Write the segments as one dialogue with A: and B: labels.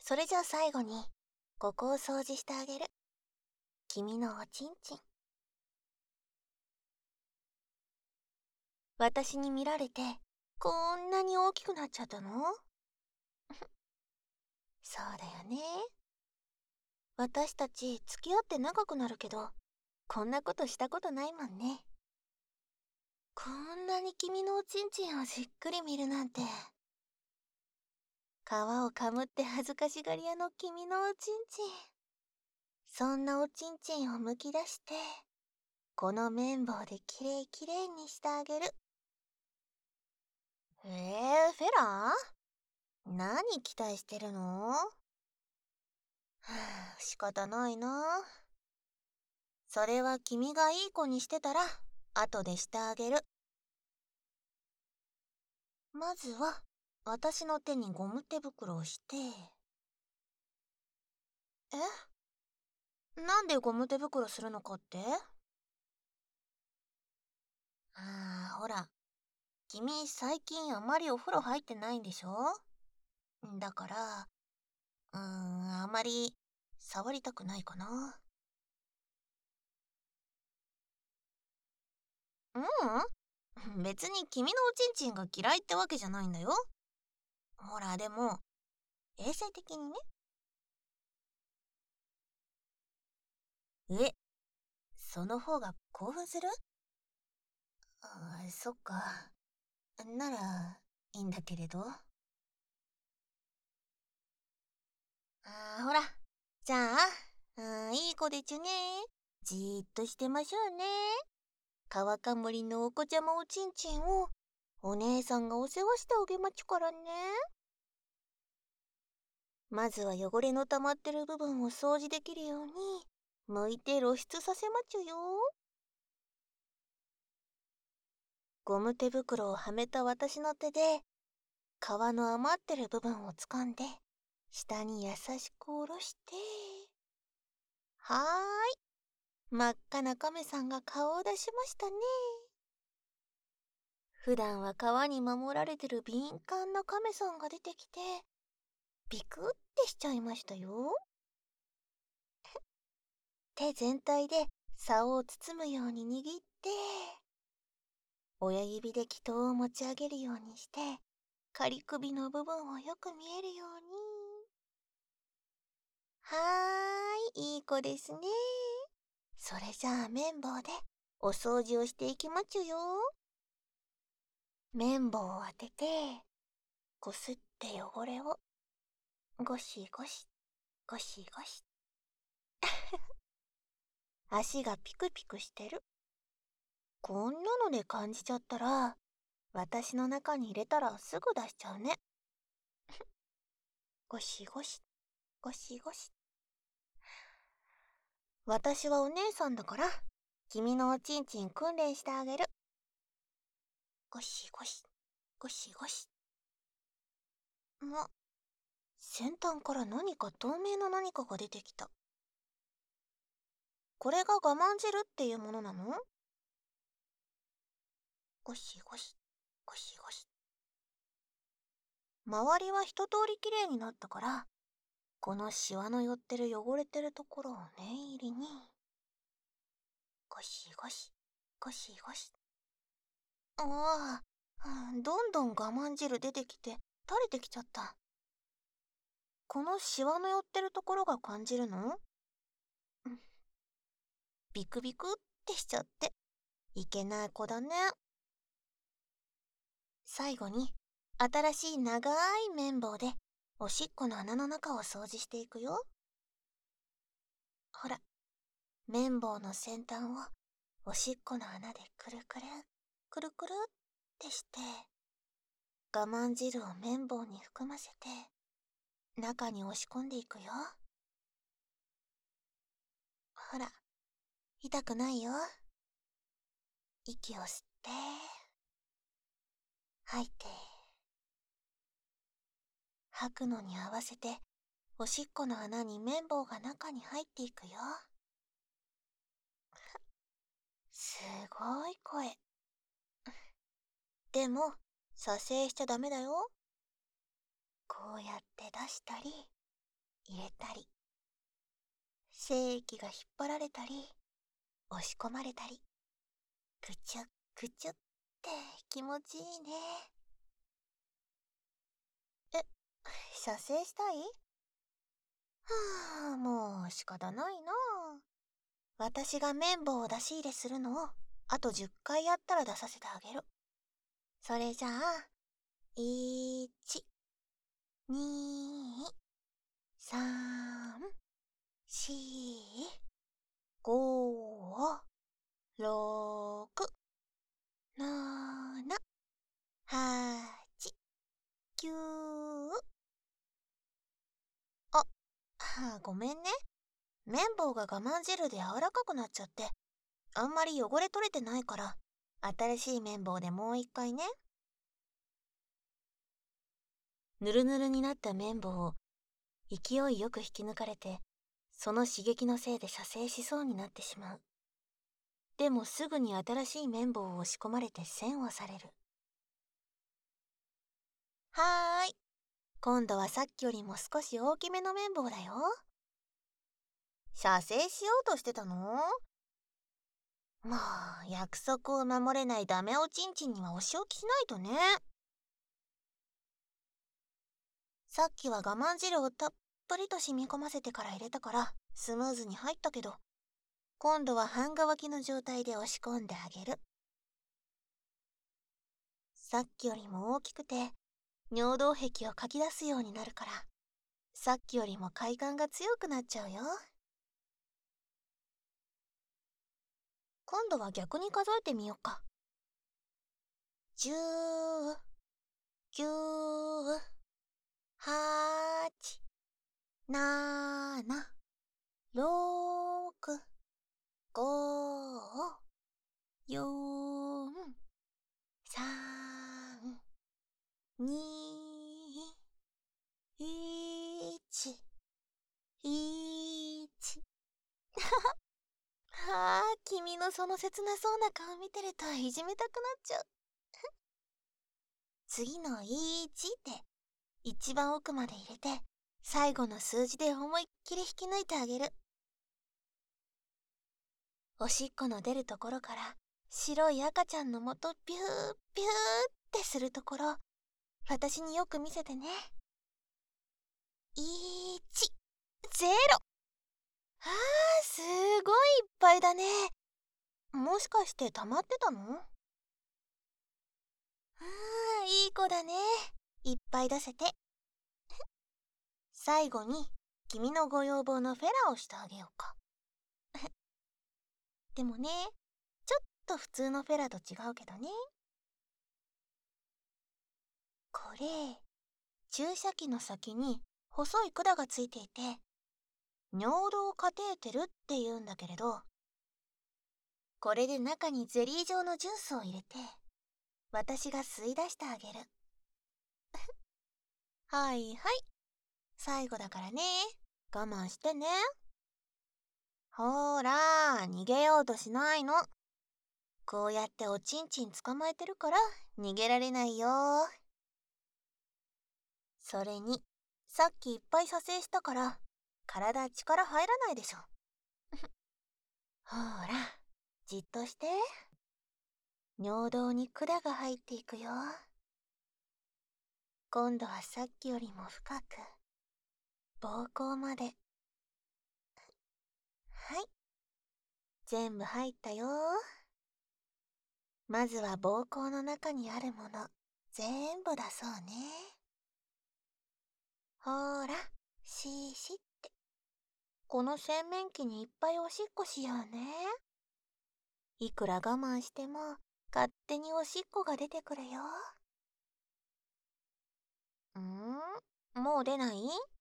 A: それじゃあ最後に、ここを掃除してあげる。君のおちんちん。私に見られて、こんなに大きくなっちゃったの？そうだよね。私たち付き合って長くなるけど、こんなことしたことないもんね。こんなに君のおちんちんをじっくり見るなんて。皮をかむって恥ずかしがり屋の君のおちんちん。そんなおちんちんをむき出して、この綿棒できれいきれいにしてあげる。フェラー？何期待してるの？はあ、仕方ないな。それは君がいい子にしてたら、後でしてあげる。まずは、私の手にゴム手袋をして。なんでゴム手袋するのかって？ほら、君最近あまりお風呂入ってないんでしょ？だから、あまり触りたくないかな。別に君のおちんちんが嫌いってわけじゃないんだよ。ほら、でも、衛生的にね。その方が興奮する？そっか。なら、いいんだけれど。ほら。じゃあ、いい子でちゅね。じーっとしてましょうね。川かむりのお子ちゃまおちんちんを、お姉さんがお世話してあげまちゅからね。まずは汚れの溜まってる部分を掃除できるように、剥いて露出させまちゅよ。ゴム手袋をはめた私の手で、皮の余ってる部分を掴んで、下に優しく下ろして、はーい。真っ赤な亀さんが顔を出しましたね。普段は皮に守られてる敏感な亀さんが出てきて、ビクってしちゃいましたよ。手全体で竿を包むように握って、親指で祈祷を持ち上げるようにして、仮首の部分をよく見えるように。はーい、いい子ですね。それじゃあ綿棒でお掃除をしていきまちゅよ。綿棒を当てて、こすって汚れをゴシゴシ、ゴシゴシ。足がピクピクしてる。こんなので感じちゃったら、私の中に入れたらすぐ出しちゃうね。ゴシゴシ、ゴシゴシ。私はお姉さんだから、君のおちんちん訓練してあげる。ゴシゴシ、ゴシゴシ。先端から何か透明な何かが出てきた。これが我慢汁っていうものなの？ゴシゴシ、ゴシゴシ。周りは一通りきれいになったから、このシワの寄ってる汚れてるところを念入りに、ゴシゴシ、ゴシゴシ。どんどん我慢汁出てきて、垂れてきちゃった。このシワの寄ってるところが感じるの？ビクビクってしちゃって、いけない子だね。最後に、新しい長い綿棒で、おしっこの穴の中を掃除していくよ。ほら、綿棒の先端を、おしっこの穴でくるくる、くるくるってして、我慢汁を綿棒に含ませて、中に押し込んでいくよ。ほら、痛くないよ。息を吸って、吐いて。吐くのに合わせて、おしっこの穴に綿棒が中に入っていくよ。すごい声。でも、撮影しちゃダメだよ。こうやって出したり、 入れたり、精液が引っ張られたり、押し込まれたり、くちゅくちゅって気持ちいいね。え、射精したい？はあ、もう仕方ないな。私が綿棒を出し入れするのをあと10回やったら出させてあげる。それじゃあ、1、2、3、4、5、6、7、8、9。ごめんね。綿棒が我慢汁で柔らかくなっちゃって、あんまり汚れ取れてないから、新しい綿棒でもう一回ね。ぬるぬるになった綿棒を勢いよく引き抜かれて、その刺激のせいで射精しそうになってしまう。でもすぐに新しい綿棒を押し込まれて栓をされる。はーい。今度はさっきよりも少し大きめの綿棒だよ。射精しようとしてたの？もう約束を守れないダメおちんちんにはお仕置きしないとね。さっきは我慢汁をたっぷりと染み込ませてから入れたからスムーズに入ったけど、今度は半乾きの状態で押し込んであげる。さっきよりも大きくて尿道壁をかき出すようになるから、さっきよりも快感が強くなっちゃうよ。今度は逆に数えてみようか。10、9、8、7、6、5、4、3、2、1、1。はあ、君のその切なそうな顔見てるといじめたくなっちゃう。次の1って一番奥まで入れて、最後の数字で思いっきり引き抜いてあげる。おしっこの出るところから白い赤ちゃんのもとビュービューってするところ、私によく見せてね。1、0。あー、すごいいっぱいだね。もしかして溜まってたの？いい子だね。いっぱい出せて。最後に君のご要望のフェラをしてあげようか。でもね、ちょっと普通のフェラと違うけどね。これ、注射器の先に細い管がついていて、尿道カテーテルって言うんだけれど、これで中にゼリー状のジュースを入れて、私が吸い出してあげる。はいはい。最後だからね。我慢してね。ほーら、逃げようとしないの。こうやっておちんちん捕まえてるから逃げられないよ。それに、さっきいっぱい射精したから体力入らないでしょ。ほーら、じっとして。尿道に管が入っていくよ。今度はさっきよりも深く、膀胱まで。はい、全部入ったよ。まずは膀胱の中にあるもの全部出そうね。ほーら、シーシって。この洗面器にいっぱいおしっこしようね。いくら我慢しても勝手におしっこが出てくるよ。もう出ない？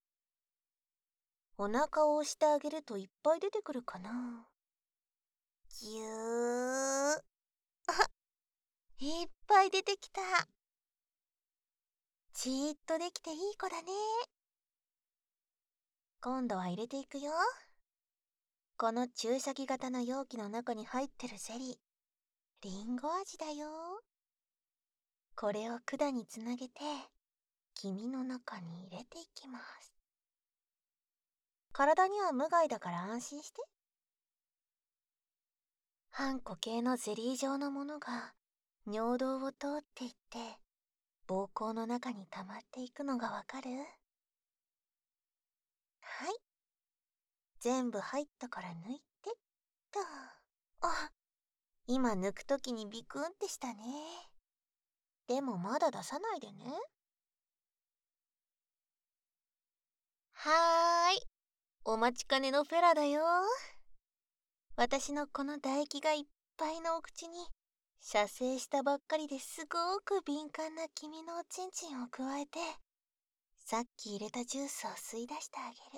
A: お腹を押してあげるといっぱい出てくるかな。ぎゅー。いっぱい出てきた。じーっとできていい子だね。今度は入れていくよ。この注射器型の容器の中に入ってるゼリー、リンゴ味だよ。これを管につなげて、君の中に入れていきます。 体には無害だから安心して。反固形のゼリー状のものが尿道を通っていって膀胱の中に溜まっていくのがわかる？はい。全部入ったから抜いてっと。あ、今抜くときにビクンってしたね。でもまだ出さないでね。はーい。お待ちかねのフェラだよ。私のこの唾液がいっぱいのお口に射精したばっかりですごく敏感な君のおちんちんを加えて、さっき入れたジュースを吸い出してあげる。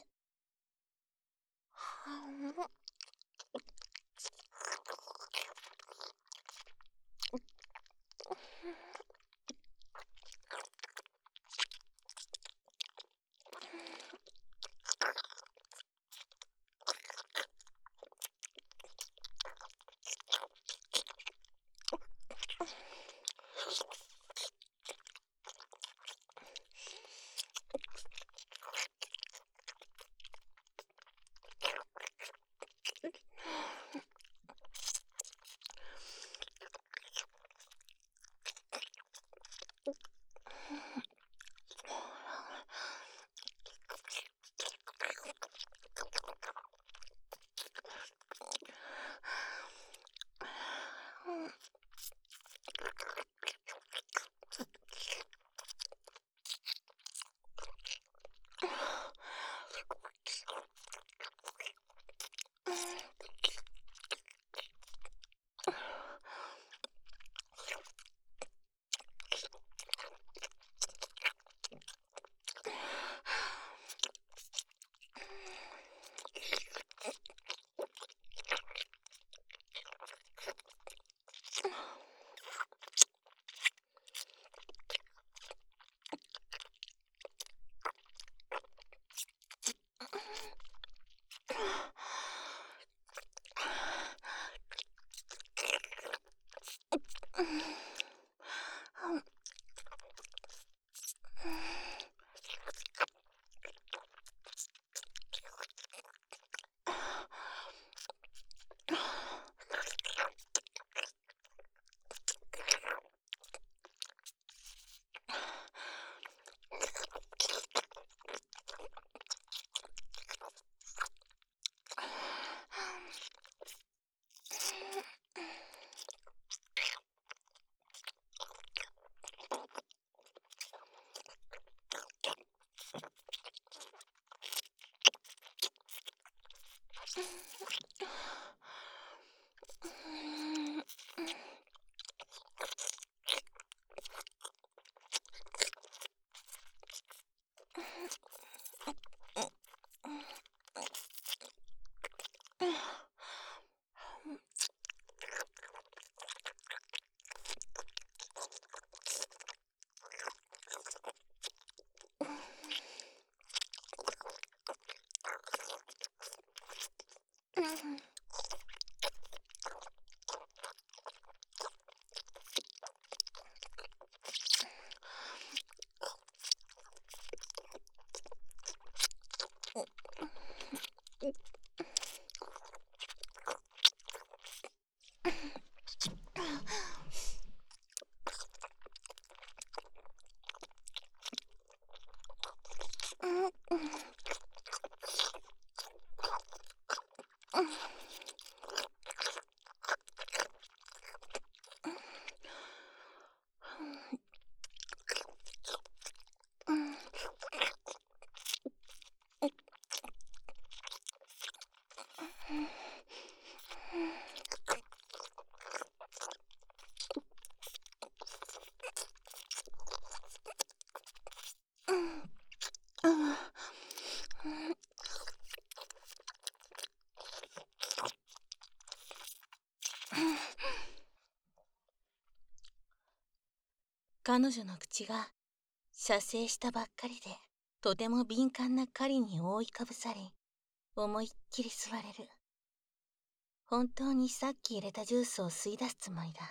A: 彼女の口が射精したばっかりでとても敏感な狩りに覆いかぶさり、思いっきり吸われる。本当にさっき入れたジュースを吸い出すつもりだ。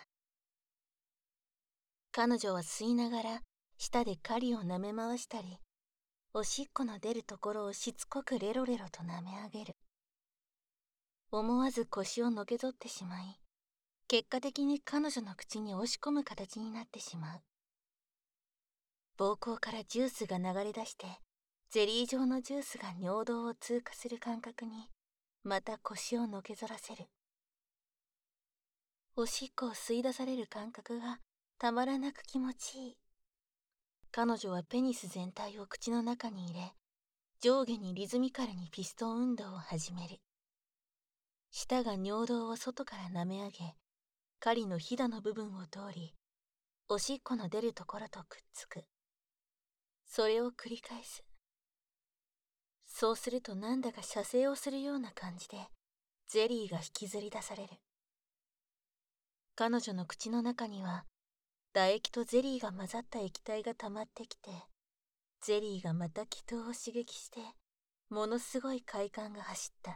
A: 彼女は吸いながら舌で狩りを舐め回したり、 おしっこの出るところをしつこくレロレロと舐め上げる。思わず腰をのけぞってしまい、結果的に彼女の口に押し込む形になってしまう。膀胱からジュースが流れ出して、ゼリー状のジュースが尿道を通過する感覚に、また腰をのけぞらせる。おしっこを吸い出される感覚がたまらなく気持ちいい。彼女はペニス全体を口の中に入れ、上下にリズミカルにピストン運動を始める。舌が尿道を外から舐め上げ、狩りのひだの部分を通り、おしっこの出るところとくっつく。それを繰り返す。そうするとなんだか射精をするような感じで、ゼリーが引きずり出される。彼女の口の中には、唾液とゼリーが混ざった液体が溜まってきて、ゼリーがまた気筒を刺激して、ものすごい快感が走った。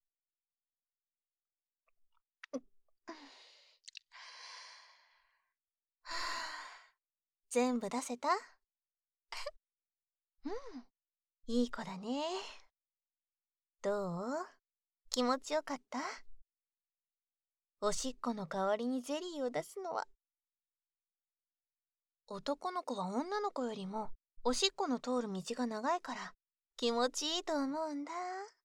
A: 全部出せた？うん、いい子だね。どう？気持ちよかった？おしっこの代わりにゼリーを出すのは。男の子は女の子よりもおしっこの通る道が長いから気持ちいいと思うんだ。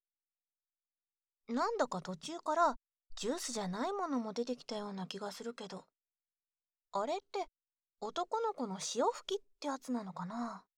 A: なんだか途中からジュースじゃないものも出てきたような気がするけど、あれって男の子の潮吹きってやつなのかな？